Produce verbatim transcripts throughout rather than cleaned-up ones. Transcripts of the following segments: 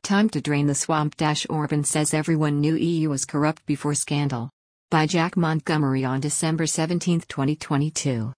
Time to drain the swamp. Orban says everyone knew E U was corrupt before scandal. By Jack Montgomery on December seventeenth, twenty twenty-two.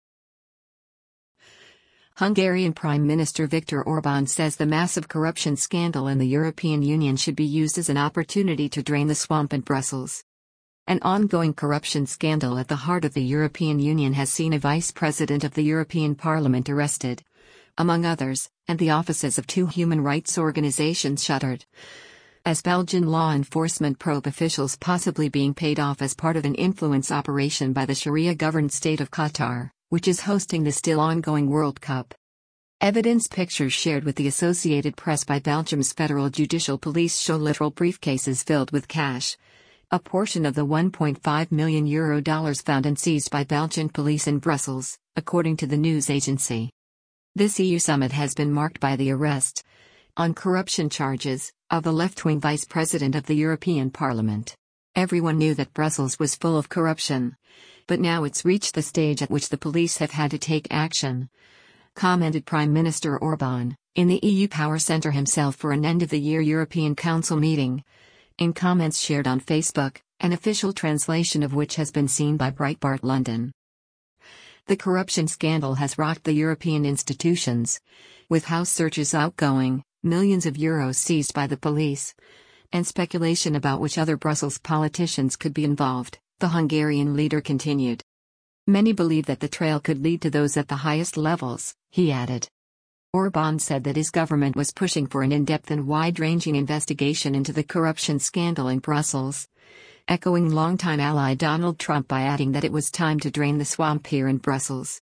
Hungarian Prime Minister Viktor Orbán says the massive corruption scandal in the European Union should be used as an opportunity to drain the swamp in Brussels. An ongoing corruption scandal at the heart of the European Union has seen a vice president of the European Parliament arrested, among others, and the offices of two human rights organizations shuttered, as Belgian law enforcement probe officials possibly being paid off as part of an influence operation by the Sharia-governed state of Qatar, which is hosting the still ongoing World Cup. Evidence pictures shared with the Associated Press by Belgium's Federal Judicial Police show literal briefcases filled with cash, a portion of the one point five million euro dollars found and seized by Belgian police in Brussels, according to the news agency. This E U summit has been marked by the arrest, on corruption charges, of the left-wing vice president of the European Parliament. Everyone knew that Brussels was full of corruption, but now it's reached the stage at which the police have had to take action, commented Prime Minister Orbán, in the E U Power Centre himself for an end-of-the-year European Council meeting. In comments shared on Facebook, an official translation of which has been seen by Breitbart London. The corruption scandal has rocked the European institutions, with house searches outgoing, millions of euros seized by the police, and speculation about which other Brussels politicians could be involved, the Hungarian leader continued. Many believe that the trail could lead to those at the highest levels, he added. Orbán said that his government was pushing for an in-depth and wide-ranging investigation into the corruption scandal in Brussels, echoing longtime ally Donald Trump by adding that it was time to drain the swamp here in Brussels.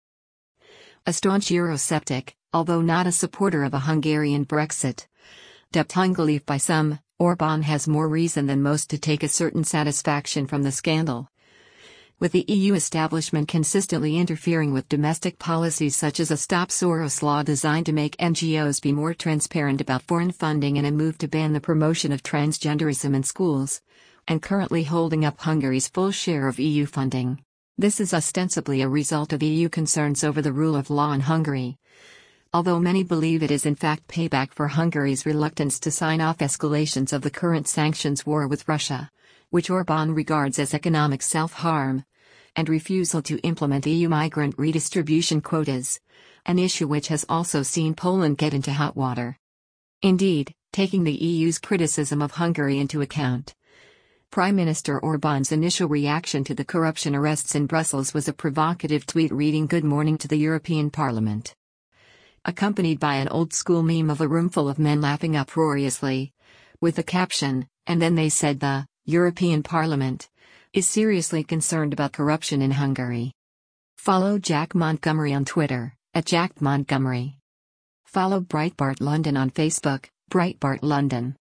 A staunch Eurosceptic, although not a supporter of a Hungarian Brexit, dubbed Hungaleaf by some, Orbán has more reason than most to take a certain satisfaction from the scandal, with the E U establishment consistently interfering with domestic policies such as a Stop Soros law designed to make N G Os be more transparent about foreign funding and a move to ban the promotion of transgenderism in schools, and currently holding up Hungary's full share of E U funding. This is ostensibly a result of E U concerns over the rule of law in Hungary, although many believe it is in fact payback for Hungary's reluctance to sign off escalations of the current sanctions war with Russia, which Orbán regards as economic self-harm, and refusal to implement E U migrant redistribution quotas, an issue which has also seen Poland get into hot water. Indeed, taking the E U's criticism of Hungary into account, Prime Minister Orbán's initial reaction to the corruption arrests in Brussels was a provocative tweet reading "Good morning to the European Parliament," accompanied by an old-school meme of a roomful of men laughing uproariously, with the caption, "And then they said the European Parliament is seriously concerned about corruption in Hungary." Follow Jack Montgomery on Twitter, at Jack Montgomery. Follow Breitbart London on Facebook, Breitbart London.